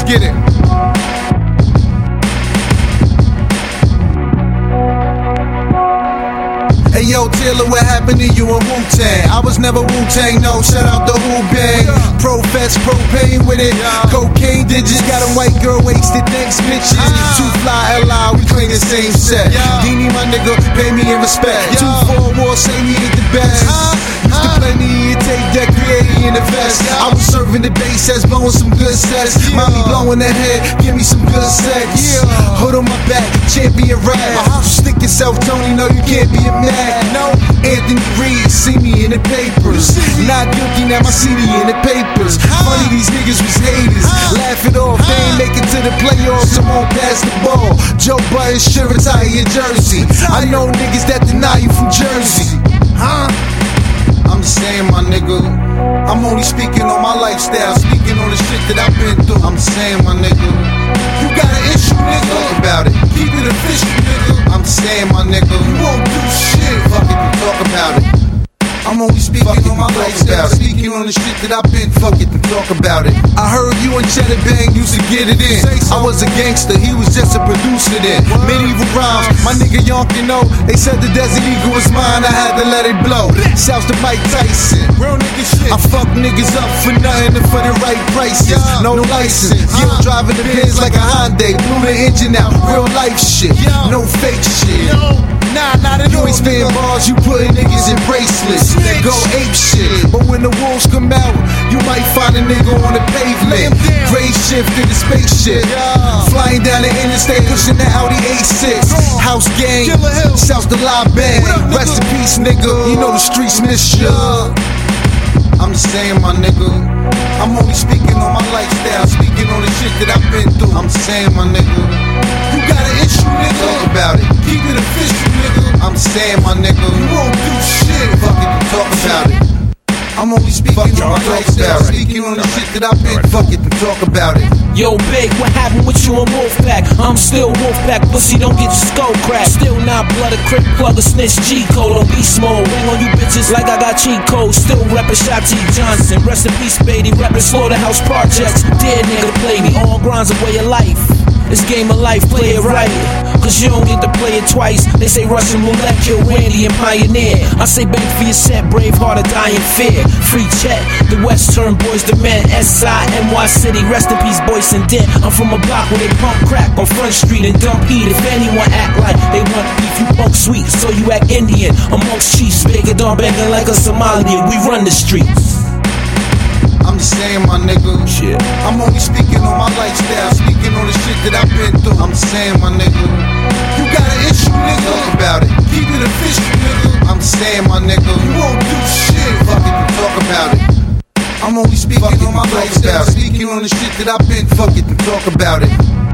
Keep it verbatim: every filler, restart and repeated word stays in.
get it. Hey yo, Taylor, what happened to you in Wu-Tang? I was never Wu-Tang, no, shout out to Wu-Bang. Profess propane with it, cocaine digits. Got a white girl wasted, thanks bitches. Two fly L I, we claim the same set. Dini, my nigga, pay me in respect. Two four war, say we ain't the best. Used to play me and take that creating in the vest. I was serving the bass as blowing some good sets. Mommy blowing the head, give me some good sex. Hood on my back, champion rap. Stick yourself, Tony, no, you can't be a man. No, Anthony Reed, see me in the papers. Not guilty, now my C D in the papers. Funny, these niggas was haters. Laugh it off, they ain't make it to the playoffs, so won't pass the ball. Joe Budden should retire your jersey. I know niggas that deny you from Jersey. Huh? I'm just saying, my nigga, I'm only speaking on my lifestyle, speaking on the shit that I've been through. I'm saying, my nigga, you got an issue, nigga, talk about it. Keep it official, nigga. I'm saying, my nigga, you won't do shit. Fuck it, you talk about it. I'm only speaking on my lifestyle, speaking on the shit that I've been. Fuck it, and talk about it. I heard you and Cheddar Bang used to get it in. I was a gangster, he was just a producer then. Medieval rhymes, my nigga Yonkin know. They said the Desert Eagle was mine, I had to let it blow. Shouts to Mike Tyson. Real nigga shit. I fuck niggas up for nothing and for the right prices. No license, you driving the Benz like a Hyundai. Blew the engine out, real life shit. No fake shit. Nah, not at all. You ain't spitting bars, you putting niggas in bracelets. Go ape shit. But when the wolves come out, you might find a nigga on the pavement. Grade shift in the spaceship. Flying down the interstate, pushing the Audi A six. House gang, shouts to La Bang. Rest in peace, nigga. You know the streets miss ya. I'm just saying, my nigga, I'm only speaking on my lifestyle, speaking on the shit that I've been through. I'm saying, my nigga, you got an issue, nigga, talk about it. Keep it official, nigga. I'm saying, my nigga, you won't do shit. Fuck it, you talk about it. I'm only speaking on my lifestyle, speaking on the shit that I've been. Fuck it, and talk about it. Yo, Big, what happened with you and Wolfpack? I'm still Wolfpack, pussy, don't get your skull cracked. Still not blood, a crip plug, a snitch, G-code, don't be small. Ring on you bitches like I got cheat codes. Still reppin' Shotty Johnson, rest in peace, baby. Reppin' Slaughterhouse Projects. Dead nigga play me, all grinds a way of life. This game of life, play it right, cause you don't get to play it twice. They say Russian roulette, kill Randy and Pioneer. I say bank for your set, brave heart or die in fear. Free check, the Western boys, the men, S I N Y City, rest in peace, boys and Dent. I'm from a block where they pump crack on Front Street and dump heat. If anyone act like they want beef, you punk sweet, so you act Indian. Amongst chiefs, bigger than banging like a Somalian. We run the streets. I'm just saying, my nigga, shit. I'm only speaking on my lifestyle, speaking on the shit that I've been through. I'm saying, my nigga, you got an issue, nigga, talk about it. Keep it official, nigga. I'm saying, my nigga, you won't do shit. Fuck it, and talk about it. I'm only speaking on my lifestyle, speaking on the shit that I've been. Fuck it, and talk about it.